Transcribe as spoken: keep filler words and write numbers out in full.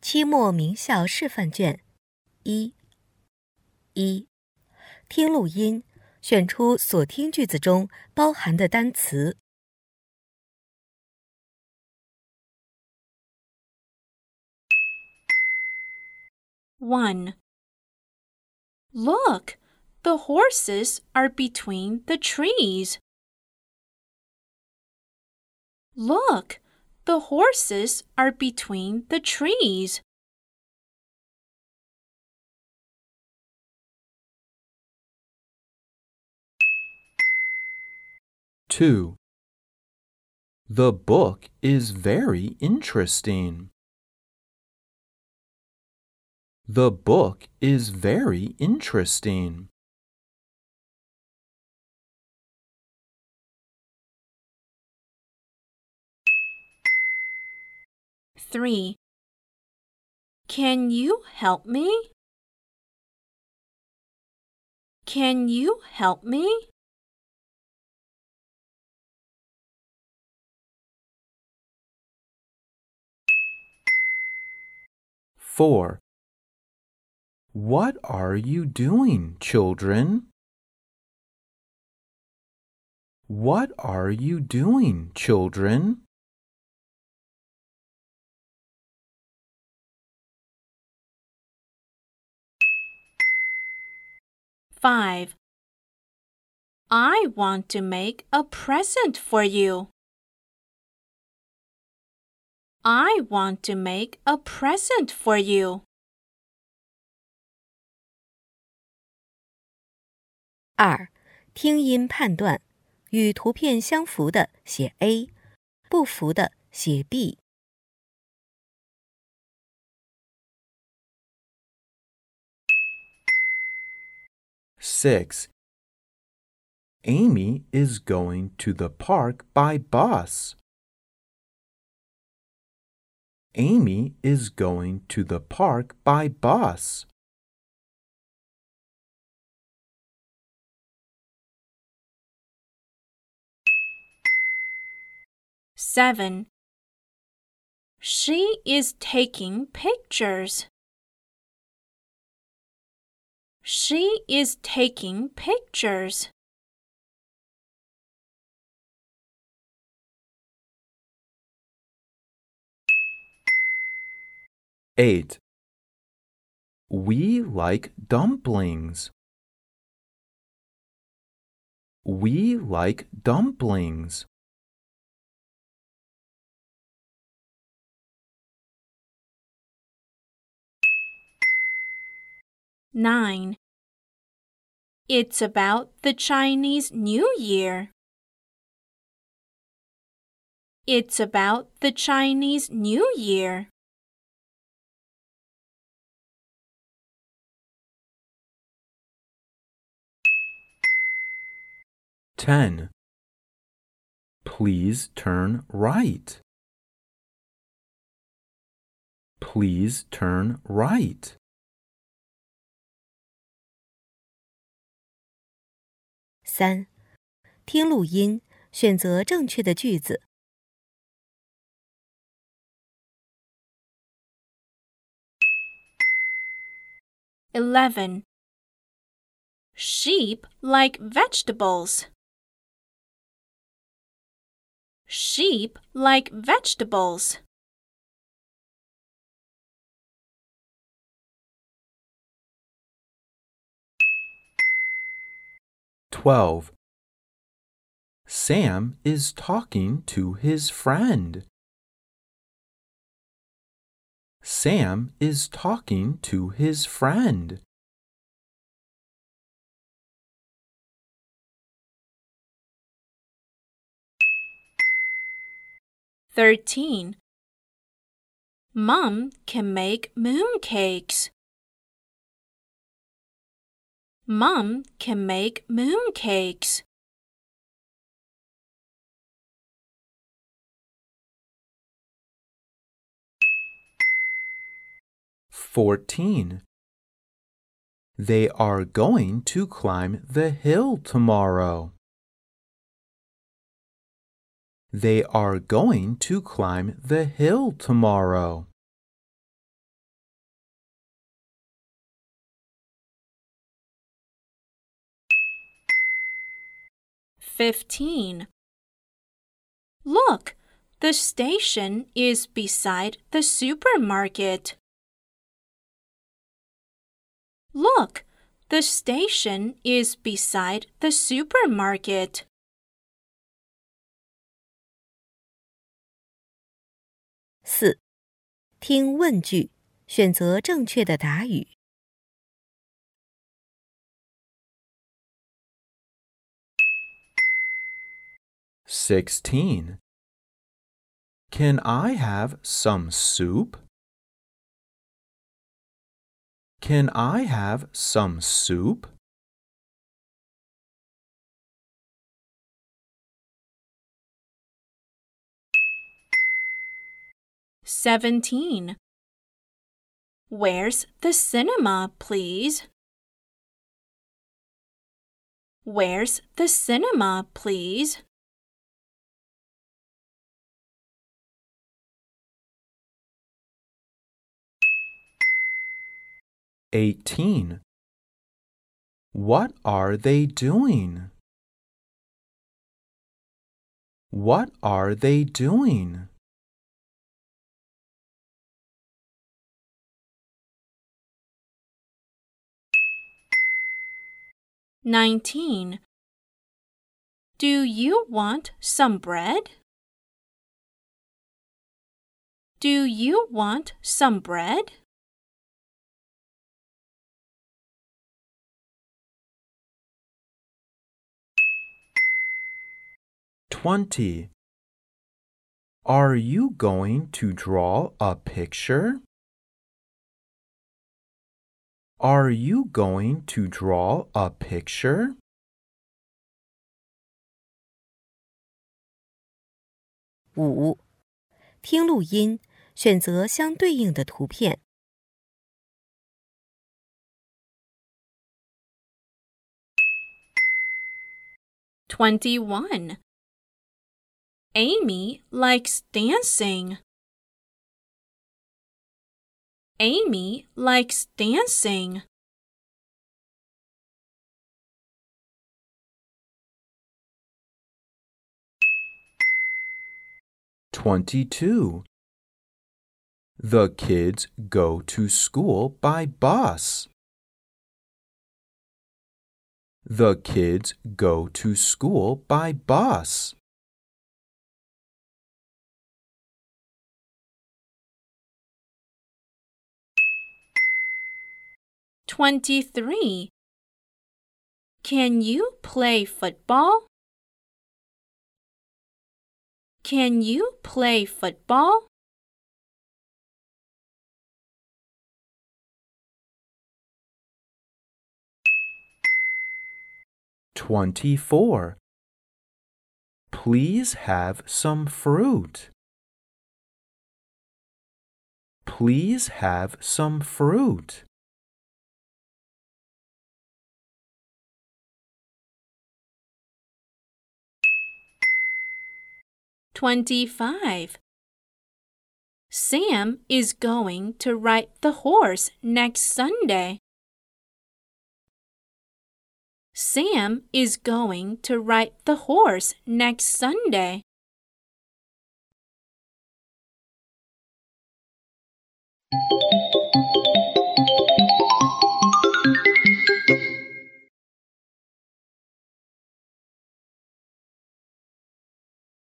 期末名校示范卷一一，听录音，选出所听句子中包含的单词。 one. Look, the horses are between the trees. Look, the horses are between the trees. two. The book is very interesting. The book is very interesting. three. Can you help me? Can you help me? four. What are you doing, children? What are you doing, children? five. I want to make a present for you. I want to make a present for you. 二，听音判断，与图片相符的写 A， 不符的写 B。 six. Amy is going to the park by bus. Amy is going to the park by bus. seven. She is taking pictures. She is taking pictures. eight. We like dumplings. We like dumplings. nine. It's about the Chinese New Year. It's about the Chinese New Year. ten. Please turn right. Please turn right. 三，听录音，选择正确的句子。 eleven. Sheep like vegetables. Sheep like vegetables. twelve. Sam is talking to his friend. Sam is talking to his friend. thirteen. Mom can make mooncakes. Mom can make mooncakes. fourteen. They are going to climb the hill tomorrow. They are going to climb the hill tomorrow. fifteen. Look, the station is beside the supermarket. Look, the station is beside the supermarket. 四、听问句，选择正确的答语。 Sixteen. Can I have some soup? Can I have some soup? Seventeen. Where's the cinema, please? Where's the cinema, please? Eighteen. What are they doing? What are they doing? Nineteen. Do you want some bread? Do you want some bread? Twenty. Are you going to draw a picture? Are you going to draw a picture? 五、听录音，选择相对应的图片。 Twenty-one. Amy likes dancing. Amy likes dancing. Twenty-two. The kids go to school by bus. The kids go to school by bus. Twenty-three. Can you play football? Can you play football? Twenty-four. Please have some fruit. Please have some fruit. Twenty-five. Sam is going to ride the horse next Sunday. Sam is going to ride the horse next Sunday.